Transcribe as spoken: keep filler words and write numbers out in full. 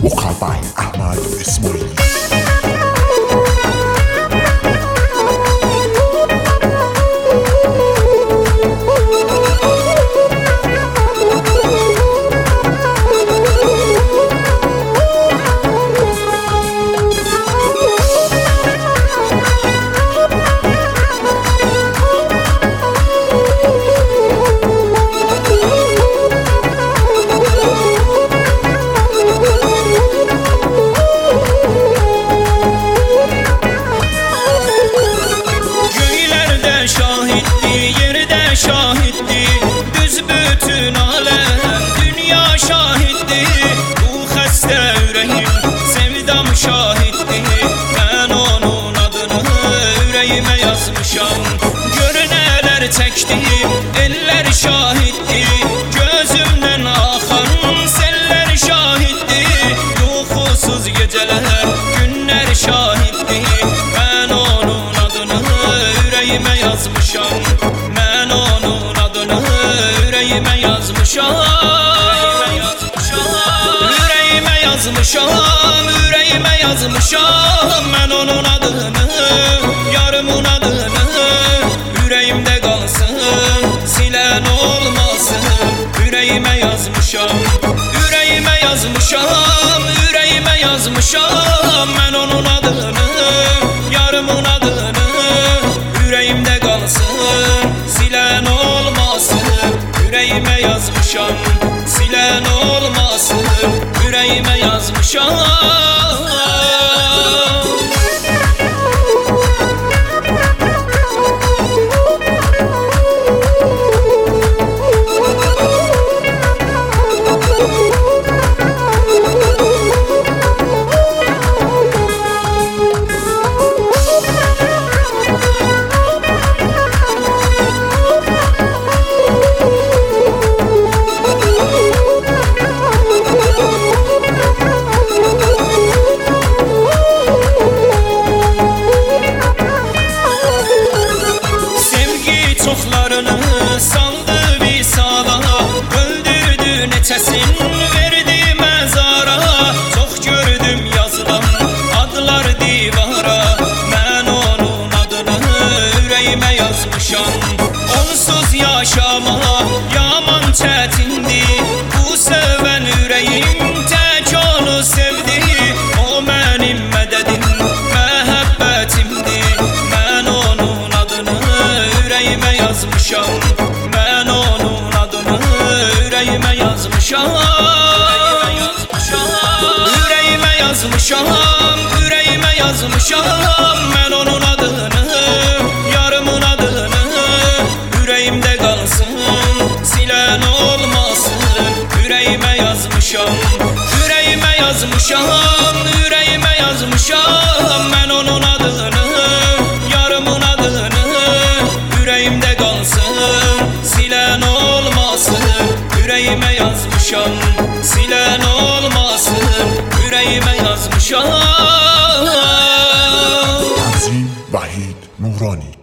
vocal by Ahmad Ismaili. Şahitdi, düz bütün alem, dünya şahitdi. Bu xəstə ürəyim, sevdam şahitdi. Mən onun adını ürəyimə yazmışam. Gör nələr çəkdim, ellər şahitdi. Gözümdən axan sellər şahitdi. Yuxusuz gecələr, günlər şahitdi. Mən onun adını ürəyimə yazmışam. Yüreğime yazmışam, yüreğime yazmışam, yüreğime yazmışam. Ben onun adını, yarımın adını, yüreğimde kalsın, silen olmasın. Yüreğime yazmışam, yüreğime yazmışam, yüreğime yazmışam. Ben onun adını, yarımın adını, yüreğimde kalsın, silen olmasın. Yüreğime yazmışam, silen olmasın. Yüreğime yazmışam. Çoxlarını saldı visala, öldürdü neçəsin verdi məzara. Çox gördüm yazılan adlar divara. Mən onun adını ürəyimə yazmışam. Onsuz yaşama yaman çətindi. Bu sevən ürəyim tək onu sevdi. O mənim mədədim, məhəbbətimdi. Mən onun adını ürəyimə yazmışam. Ben onun adını yüreğime yazmışam. Yüreğime yazmışam, yüreğime yazmışam. Ben onun adını, yarımın adını, yüreğimde kalsın, silen olmasın. Yüreğime yazmışam, yüreğime yazmışam, yüreğime yazmışam. Ben onun adını, yarımın adını, yüreğimde kalsın, silen olmasın. Yüreğime yazmışam, silen olmasın. Yüreğime yazmışam. Azim Vahid Nurani.